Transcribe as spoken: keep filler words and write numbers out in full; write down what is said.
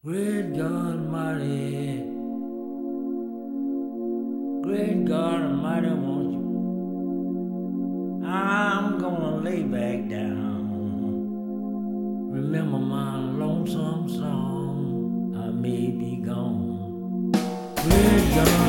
Great God Almighty, great God Almighty, won't you? I'm gonna lay back down. Remember my lonesome song, I may be gone. Great God